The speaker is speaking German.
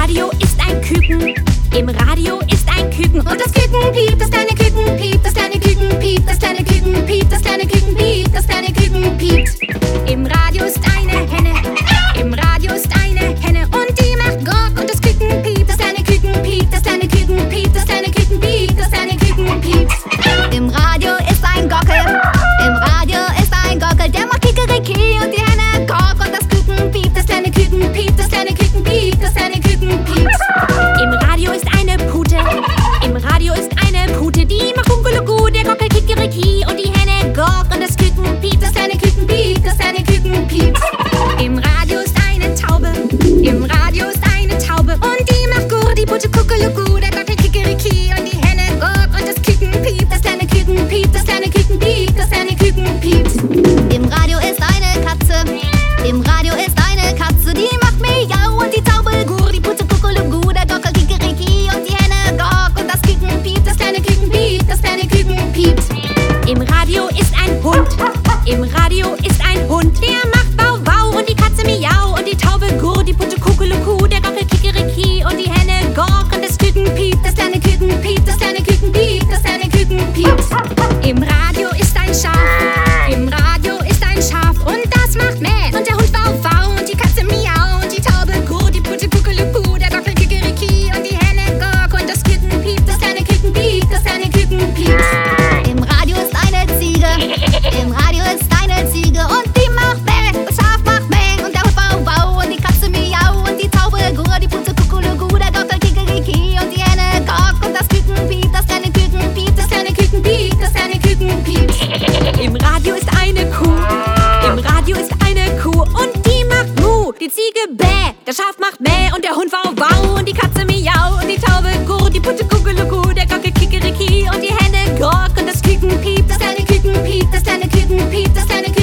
Radio ist ein Küken. Im Radio ist ein Küken. Und das Küken piept, das kleine Küken piept, das kleine Küken piept, das kleine Küken piept, das kleine Küken piept, das kleine Küken piept. Im Radio ist eine Henne. Im Radio ist eine Henne und die macht Gok. Und das Küken piept, Das kleine Küken piept, das kleine Küken piept, das kleine Küken piept, das kleine Küken piept. Im Radio ist ein Gockel, im Radio ist ein Gockel, der macht Kikeriki und die Henne Gok. Und das Küken piept, das kleine Küken piept, das kleine Küken piept, das kleine Küken piept. Im Radio ist eine Pute. Im Radio ist eine Pute, die macht Kunkeluku, der Gockel Kikeriki und die Henne Gok. Und das Küken piept, Das kleine Küken piept, das kleine Küken piept. im Radio ist eine Taube. Im Radio ist eine Taube und die macht Gur, die Pute Kuckeluku, der Gockel Kikeriki und die Henne Gok. Und das Küken piept, Das kleine Küken piept, das kleine Küken piept, das kleine Küken piept. Im Radio ist eine Katze, im Radio ist eine Katze, die macht Miau und die Taube Gur, die Pute Kuckelugu, der Gockel Kikeriki und die Henne Gok. Und das Küken piept, das kleine Küken piept, das kleine Küken piept. Im Radio ist ein Hund. Im Radio ist ein Hund, der macht Bau Bau und die Katze Miau und die Taube Gur, die Pute Kuckeluku, der Gockel Kikeriki und die Henne Gok. Und das Küken piept, Das kleine Küken piept, das kleine Küken piept, das kleine Küken piept. im Radio ist ein Schaf. Im Radio ist ein Schaf und das macht Mäh. Und der Hund Bau Bau und die Katze Miau und die Taube Gur, die Pute Kuckeluku, der Gockel Kikeriki und die Henne Gok. Und das Küken piept, Das kleine Küken piept, das kleine Küken piept. Im Radio ist eine Ziege, im Radio ist eine Ziege und die macht Bäh, das Schaf macht Bäh und der Hund Bau Bau und die Katze Miau und die Taube Gur, die Pute Kuckeluku, der Gockel Kikeriki und die Henne Gok. Und das Küken piept, das kleine Küken piept, das kleine Küken piept, das kleine Küken piept. Im Radio ist eine Kuh. Im Radio ist eine Kuh und die macht Mu. Die Ziege Bäh, der Schaf macht Mäh und der Hund Wow Wow und die Katze Miau und die Taube Gur, die Pute Kuckeluku, der Gockel Kikeriki und die Henne Gok. Und das Küken piept, Das kleine Küken piept, das kleine Küken piept, das kleine